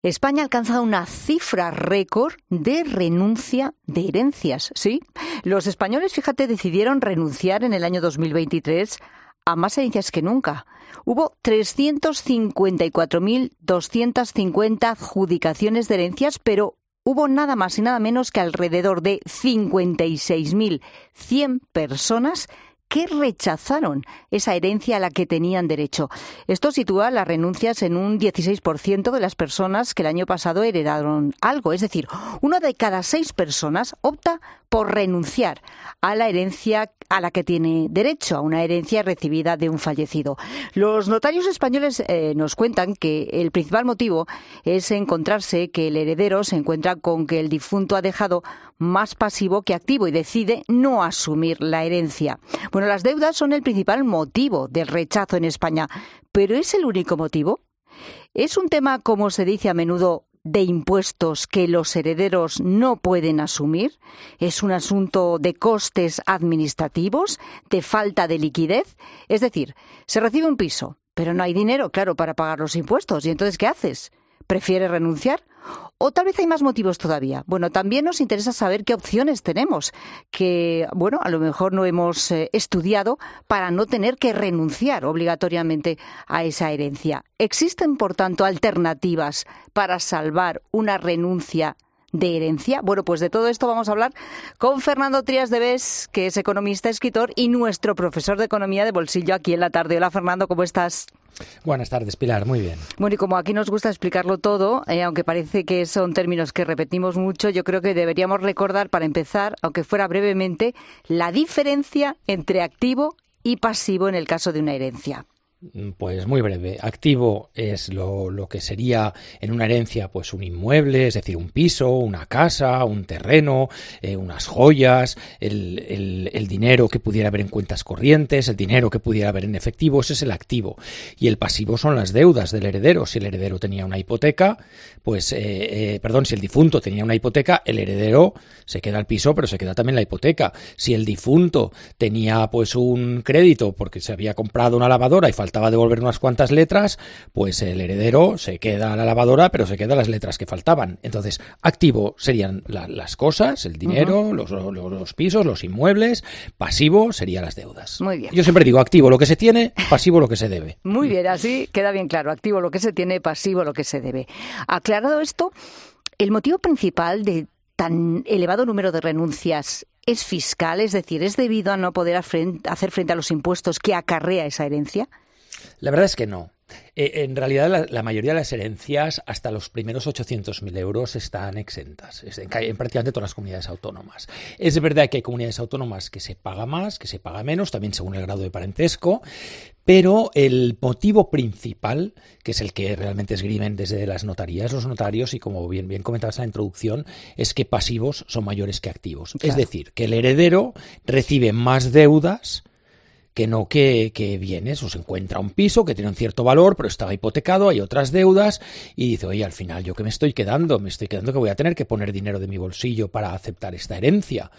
España ha alcanzado una cifra récord de renuncia de herencias, ¿sí? Los españoles, fíjate, decidieron renunciar en el año 2023 a más herencias que nunca. Hubo 354.250 adjudicaciones de herencias, pero hubo nada más y nada menos que alrededor de 56.100 personas que rechazaron esa herencia a la que tenían derecho. Esto sitúa las renuncias en un 16% de las personas que el año pasado heredaron algo. Es decir, 1 de cada 6 personas opta por renunciar a la herencia a la que tiene derecho, a una herencia recibida de un fallecido. Los notarios españoles nos cuentan que el principal motivo es encontrarse que el heredero se encuentra con que el difunto ha dejado más pasivo que activo y decide no asumir la herencia. Bueno, las deudas son el principal motivo del rechazo en España, ¿pero es el único motivo? ¿Es un tema, como se dice a menudo, de impuestos que los herederos no pueden asumir? ¿Es un asunto de costes administrativos, de falta de liquidez? Es decir, se recibe un piso, pero no hay dinero, claro, para pagar los impuestos. ¿Y entonces qué haces? ¿Prefieres renunciar? ¿O tal vez hay más motivos todavía? Bueno, también nos interesa saber qué opciones tenemos, que, bueno, a lo mejor no hemos estudiado para no tener que renunciar obligatoriamente a esa herencia. ¿Existen, por tanto, alternativas para salvar una renuncia de herencia? Bueno, pues de todo esto vamos a hablar con Fernando Trías de Bes, que es economista, escritor y nuestro profesor de economía de bolsillo aquí en La Tarde. Hola, Fernando, ¿cómo estás? Buenas tardes, Pilar, muy bien. Bueno, y como aquí nos gusta explicarlo todo, aunque parece que son términos que repetimos mucho, yo creo que deberíamos recordar, para empezar, aunque fuera brevemente, la diferencia entre activo y pasivo en el caso de una herencia. Pues muy breve. Activo es lo que sería en una herencia pues un inmueble, es decir, un piso, una casa, un terreno, unas joyas, el dinero que pudiera haber en cuentas corrientes, el dinero que pudiera haber en efectivo, ese es el activo. Y el pasivo son las deudas del heredero. Si el heredero tenía una hipoteca, pues, si el difunto tenía una hipoteca, el heredero se queda el piso, pero se queda también la hipoteca. Si el difunto tenía pues un crédito porque se había comprado una lavadora y faltaba devolver unas cuantas letras, pues el heredero se queda la lavadora, pero se queda las letras que faltaban. Entonces, activo serían las cosas, el dinero, los pisos, los inmuebles. Pasivo serían las deudas. Muy bien. Yo siempre digo activo lo que se tiene, pasivo lo que se debe. Muy bien, así queda bien claro. Activo lo que se tiene, pasivo lo que se debe. Aclarado esto, el motivo principal de tan elevado número de renuncias es fiscal, es decir, ¿es debido a no poder hacer frente a los impuestos que acarrea esa herencia? La verdad es que no. En realidad la mayoría de las herencias hasta los primeros 800.000 euros están exentas en prácticamente todas las comunidades autónomas. Es verdad que hay comunidades autónomas que se paga más, que se paga menos, también según el grado de parentesco, pero el motivo principal, que es el que realmente esgrimen desde las notarías, los notarios, y como bien comentabas en la introducción, es que pasivos son mayores que activos. Claro. Es decir, que el heredero recibe más deudas que no que bienes, o se encuentra un piso que tiene un cierto valor, pero estaba hipotecado, hay otras deudas, y dice, oye, al final, ¿yo qué me estoy quedando? Me estoy quedando que voy a tener que poner dinero de mi bolsillo para aceptar esta herencia.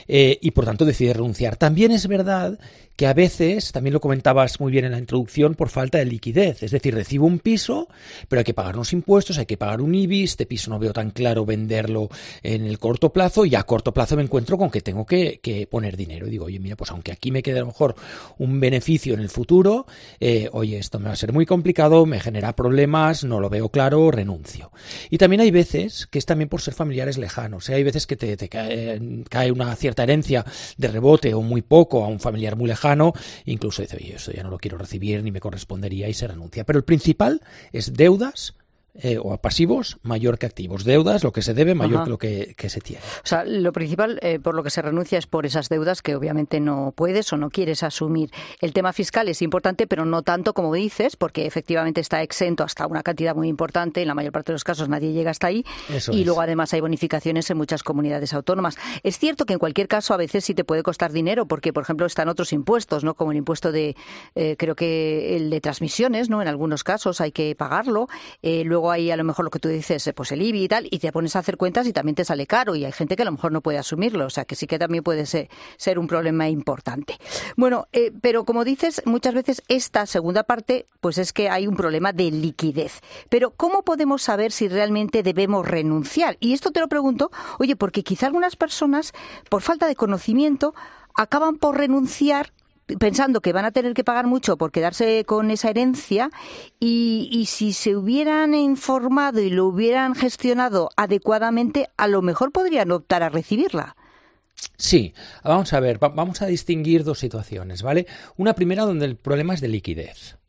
Y por tanto decide renunciar. También es verdad que a veces, también lo comentabas muy bien en la introducción, por falta de liquidez. Es decir, recibo un piso, pero hay que pagar unos impuestos, hay que pagar un IBI, este piso no veo tan claro venderlo en el corto plazo, y a corto plazo me encuentro con que tengo que poner dinero. Y digo, oye, mira, pues aunque aquí me quede a lo mejor un beneficio en el futuro, oye, esto me va a ser muy complicado, me genera problemas, no lo veo claro, renuncio. Y también hay veces que es también por ser familiares lejanos. Hay veces que te cae una cierta herencia de rebote o muy poco a un familiar muy lejano, incluso dice, oye, esto ya no lo quiero recibir ni me correspondería, y se renuncia. Pero el principal es deudas o a pasivos mayor que activos. Deudas, lo que se debe, mayor que lo que se tiene. O sea, lo principal por lo que se renuncia es por esas deudas que obviamente no puedes o no quieres asumir. El tema fiscal es importante, pero no tanto como dices, porque efectivamente está exento hasta una cantidad muy importante. En la mayor parte de los casos nadie llega hasta ahí. Eso y es. Luego además hay bonificaciones en muchas comunidades autónomas. Es cierto que en cualquier caso a veces sí te puede costar dinero, porque por ejemplo están otros impuestos, ¿no? Como el impuesto creo que el de transmisiones, ¿no? En algunos casos hay que pagarlo. Luego luego hay a lo mejor lo que tú dices, pues el IBI y tal, y te pones a hacer cuentas y también te sale caro, y hay gente que a lo mejor no puede asumirlo, o sea que sí que también puede ser un problema importante. Bueno, pero como dices, muchas veces esta segunda parte, pues es que hay un problema de liquidez. Pero ¿cómo podemos saber si realmente debemos renunciar? Y esto te lo pregunto, oye, porque quizá algunas personas, por falta de conocimiento, acaban por renunciar pensando que van a tener que pagar mucho por quedarse con esa herencia y si se hubieran informado y lo hubieran gestionado adecuadamente, a lo mejor podrían optar a recibirla. Sí, vamos a ver, vamos a distinguir dos situaciones, ¿vale? Una primera donde el problema es de liquidez.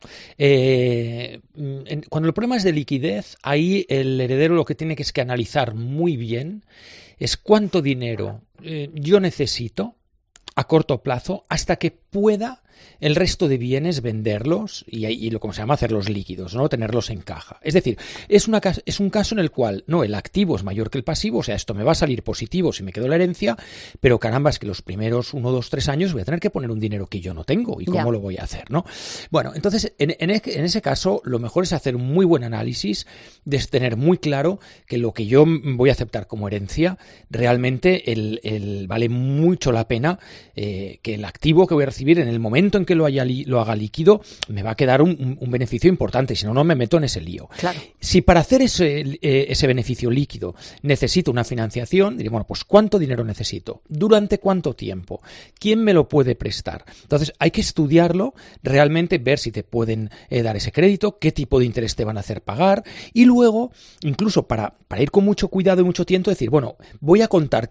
Cuando el problema es de liquidez, ahí el heredero lo que tiene que es que analizar muy bien es cuánto dinero yo necesito a corto plazo hasta que pueda el resto de bienes venderlos y lo como se llama hacerlos líquidos, ¿no? Tenerlos en caja. Es decir, es un caso en el cual no, el activo es mayor que el pasivo, o sea, esto me va a salir positivo si me quedo la herencia, pero caramba, es que los primeros 1, 2, 3 años voy a tener que poner un dinero que yo no tengo y cómo lo voy a hacer, ¿no? Bueno, entonces, en ese caso, lo mejor es hacer un muy buen análisis, de tener muy claro que lo que yo voy a aceptar como herencia, realmente vale mucho la pena que el activo que voy a recibir en el momento en que lo haga líquido, me va a quedar un beneficio importante, si no, no me meto en ese lío. Claro. Si para hacer ese beneficio líquido necesito una financiación, diré, bueno, pues ¿cuánto dinero necesito? ¿Durante cuánto tiempo? ¿Quién me lo puede prestar? Entonces, hay que estudiarlo, realmente ver si te pueden dar ese crédito, qué tipo de interés te van a hacer pagar, y luego, incluso para ir con mucho cuidado y mucho tiento, decir, bueno, voy a contar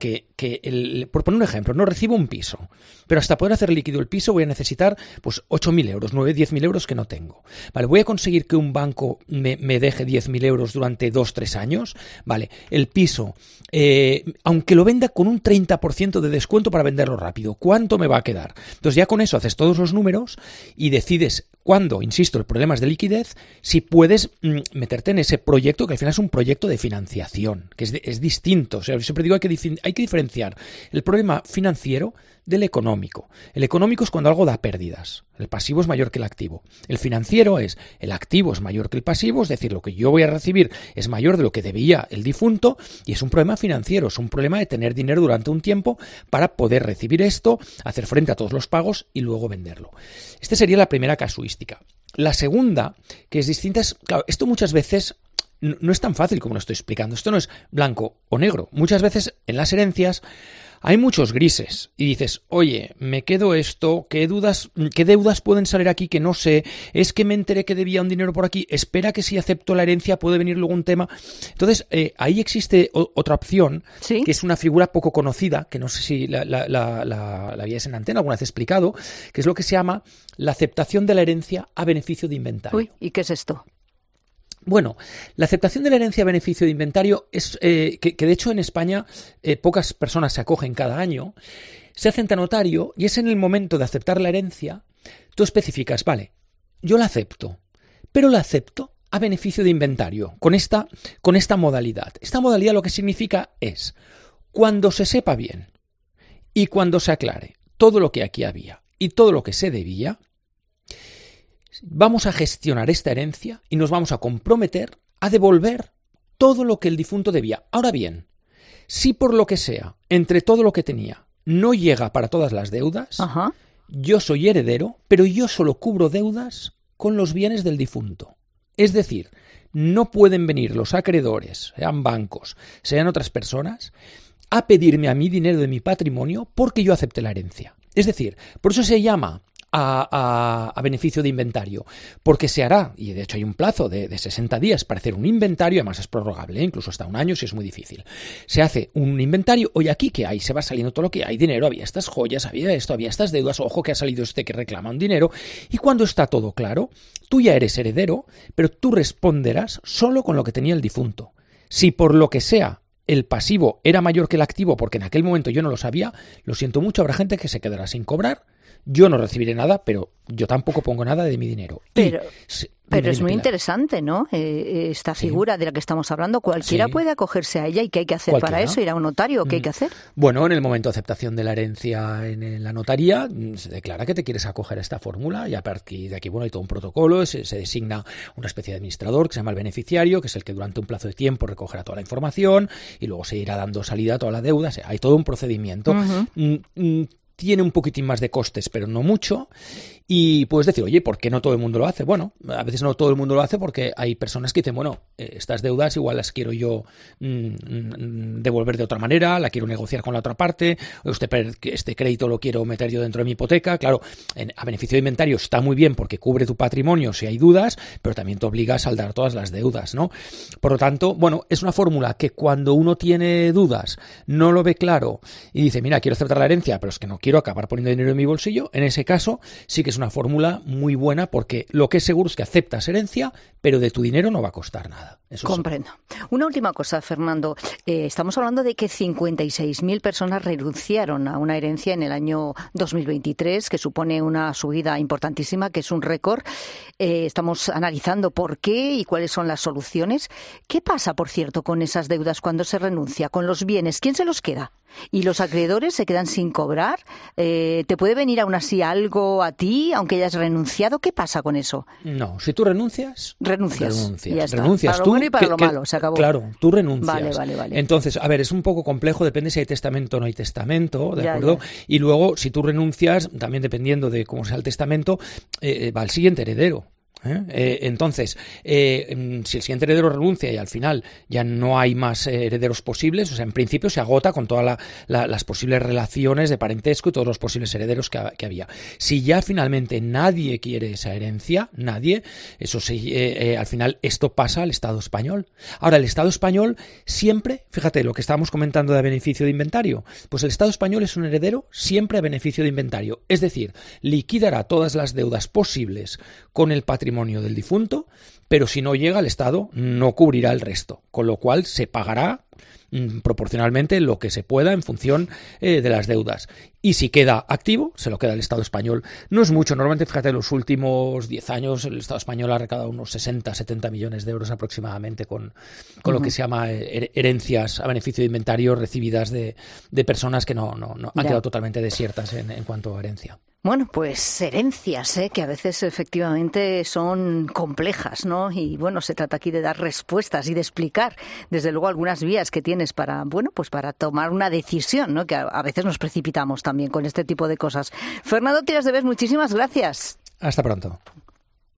por poner un ejemplo, no recibo un piso, pero hasta poder hacer líquido el piso voy a necesitar pues 8.000 euros, 10.000 euros que no tengo. Vale, voy a conseguir que un banco me deje 10.000 euros durante 2-3 años. Vale, el piso, aunque lo venda con un 30% de descuento para venderlo rápido, ¿cuánto me va a quedar? Entonces ya con eso haces todos los números y decides cuándo, insisto, el problema es de liquidez, si puedes meterte en ese proyecto que al final es un proyecto de financiación, que es distinto. O sea, yo siempre digo hay que diferenciar el problema financiero del económico. El económico es cuando algo da pérdidas. El pasivo es mayor que el activo. El financiero es el activo es mayor que el pasivo, es decir, lo que yo voy a recibir es mayor de lo que debía el difunto y es un problema financiero, es un problema de tener dinero durante un tiempo para poder recibir esto, hacer frente a todos los pagos y luego venderlo. Esta sería la primera casuística. La segunda, que es distinta, es, claro, esto muchas veces no es tan fácil como lo estoy explicando. Esto no es blanco o negro. Muchas veces en las herencias hay muchos grises y dices, oye, me quedo esto, ¿qué deudas pueden salir aquí que no sé? Es que me enteré que debía un dinero por aquí, espera que si acepto la herencia puede venir luego un tema. Entonces, ahí existe otra opción, ¿sí? Que es una figura poco conocida, que no sé si la habías en antena alguna vez explicado, que es lo que se llama la aceptación de la herencia a beneficio de inventario. Uy, ¿y qué es esto? Bueno, la aceptación de la herencia a beneficio de inventario es que de hecho en España pocas personas se acogen cada año, se hace ante notario y es en el momento de aceptar la herencia, tú especificas, vale, yo la acepto, pero la acepto a beneficio de inventario, con esta modalidad. Esta modalidad lo que significa es, cuando se sepa bien y cuando se aclare todo lo que aquí había y todo lo que se debía, vamos a gestionar esta herencia y nos vamos a comprometer a devolver todo lo que el difunto debía. Ahora bien, si por lo que sea, entre todo lo que tenía, no llega para todas las deudas, ajá, yo soy heredero, pero yo solo cubro deudas con los bienes del difunto. Es decir, no pueden venir los acreedores, sean bancos, sean otras personas, a pedirme a mí dinero de mi patrimonio porque yo acepté la herencia. Es decir, por eso se llama a beneficio de inventario, porque se hará, y de hecho hay un plazo de 60 días para hacer un inventario, además es prorrogable, incluso hasta un año si es muy difícil. Se hace un inventario, oye, aquí ¿qué hay? Se va saliendo todo lo que hay, dinero, había estas joyas, había esto, había estas deudas, ojo que ha salido este que reclama un dinero, y cuando está todo claro, tú ya eres heredero, pero tú responderás solo con lo que tenía el difunto. Si por lo que sea el pasivo era mayor que el activo, porque en aquel momento yo no lo sabía, lo siento mucho, habrá gente que se quedará sin cobrar, yo no recibiré nada, pero yo tampoco pongo nada de mi dinero. Pero es muy interesante, ¿no? Esta figura de la que estamos hablando. Cualquiera puede acogerse a ella. ¿Y qué hay que hacer para eso? ¿Ir a un notario? ¿Qué hay que hacer? Bueno, en el momento de aceptación de la herencia en la notaría, se declara que te quieres acoger a esta fórmula y a partir de aquí, bueno, hay todo un protocolo, se designa una especie de administrador que se llama el beneficiario, que es el que durante un plazo de tiempo recogerá toda la información y luego se irá dando salida a toda la deuda. O sea, hay todo un procedimiento. Tiene un poquitín más de costes, pero no mucho. Y puedes decir, oye, ¿por qué no todo el mundo lo hace? Bueno, a veces no todo el mundo lo hace porque hay personas que dicen, bueno, estas deudas igual las quiero yo devolver de otra manera, la quiero negociar con la otra parte, este crédito lo quiero meter yo dentro de mi hipoteca. Claro, a beneficio de inventario está muy bien porque cubre tu patrimonio si hay dudas, pero también te obliga a saldar todas las deudas, ¿no? Por lo tanto, bueno, es una fórmula que cuando uno tiene dudas, no lo ve claro y dice, mira, quiero aceptar la herencia, pero es que no quiero acabar poniendo dinero en mi bolsillo, en ese caso sí que es una fórmula muy buena porque lo que es seguro es que aceptas herencia, pero de tu dinero no va a costar nada. Eso comprendo. Una última cosa, Fernando. Estamos hablando de que 56.000 personas renunciaron a una herencia en el año 2023, que supone una subida importantísima, que es un récord. Estamos analizando por qué y cuáles son las soluciones. ¿Qué pasa, por cierto, con esas deudas cuando se renuncia? ¿Con los bienes? ¿Quién se los queda? ¿Y los acreedores se quedan sin cobrar? ¿Te puede venir aún así algo a ti, aunque hayas renunciado? ¿Qué pasa con eso? No, si tú renuncias. Ya está. Renuncias. Para lo bueno y para lo malo, se acabó. Claro, tú renuncias. Vale. Entonces, a ver, es un poco complejo, depende si hay testamento o no hay testamento, ¿de acuerdo? Y luego, si tú renuncias, también dependiendo de cómo sea el testamento, va el siguiente heredero. Entonces, si el siguiente heredero renuncia y al final ya no hay más herederos posibles, o sea, en principio se agota con todas las posibles relaciones de parentesco y todos los posibles herederos que había. Si ya finalmente nadie quiere esa herencia, eso sí, al final esto pasa al Estado español. Ahora, el Estado español siempre, fíjate, lo que estábamos comentando de beneficio de inventario, pues el Estado español es un heredero siempre a beneficio de inventario, es decir, liquidará todas las deudas posibles con el patrimonio del difunto, pero si no llega, el Estado no cubrirá el resto, con lo cual se pagará proporcionalmente lo que se pueda en función de las deudas. Y si queda activo, se lo queda el Estado español. No es mucho. Normalmente, fíjate, en los últimos 10 años el Estado español ha recaudado unos 60-70 millones de euros aproximadamente con lo que se llama herencias a beneficio de inventario recibidas de personas que no han quedado totalmente desiertas en cuanto a herencia. Bueno, pues herencias, que a veces efectivamente son complejas, ¿no? Y bueno, se trata aquí de dar respuestas y de explicar, desde luego, algunas vías que tienes para, bueno, pues para tomar una decisión, ¿no? Que a veces nos precipitamos también con este tipo de cosas. Fernando Tiras de Bes, muchísimas gracias. Hasta pronto.